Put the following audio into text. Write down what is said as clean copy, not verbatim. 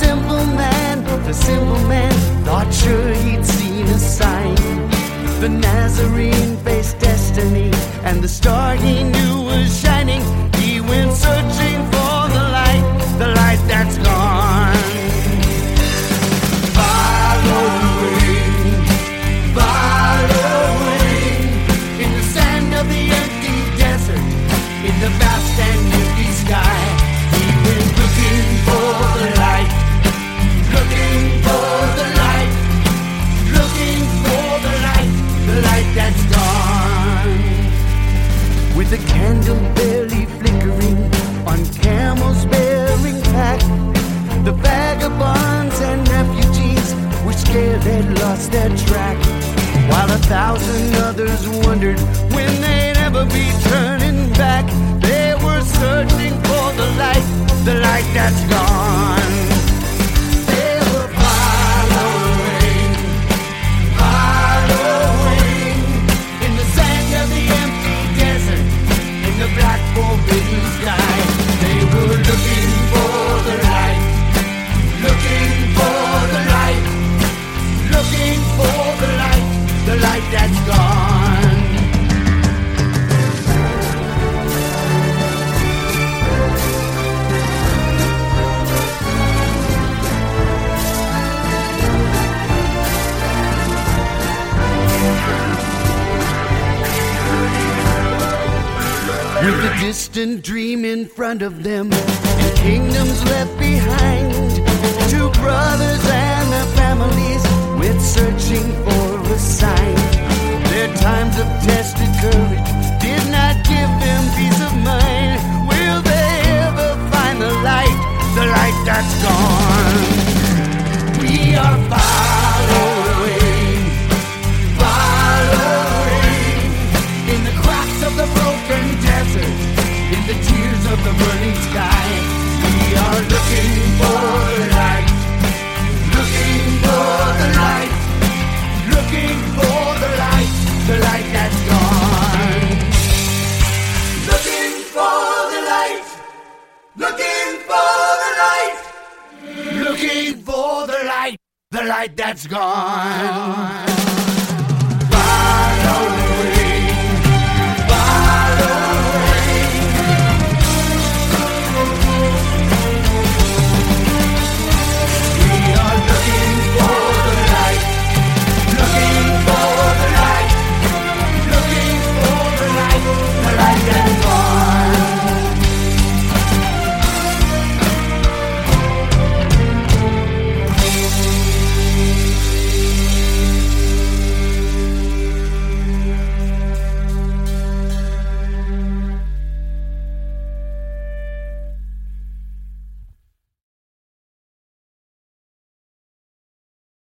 the simple man thought sure he'd seen a sign. The Nazarene faced destiny, and the star he knew was shining. He went searching for the light that's gone. Follow the rain, in the sand of the empty desert, in the vast and empty sky. He went looking for the light, looking for the light, looking for the light that's gone. With the candle barely flickering on camels bearing pack, the vagabonds and refugees were scared they'd lost their track, while 1,000 others wondered when they'd ever be turning back. They were searching for the light that's gone. They were following, in the sand of the empty desert, in the black forbidden sky. They were looking for the light, looking for the light, looking for the light that's gone. With a distant dream in front of them, and kingdoms left behind, two brothers and their families went searching for a sign. Their times of tested courage did not give them peace of mind. Will they ever find the light that's gone? We are following, in the cracks of the broken desert, in the tears of the burning sky. We are looking for the light, looking for the light, looking for the light that's gone. Looking for the light, looking for the light, looking for the light that's gone. Follow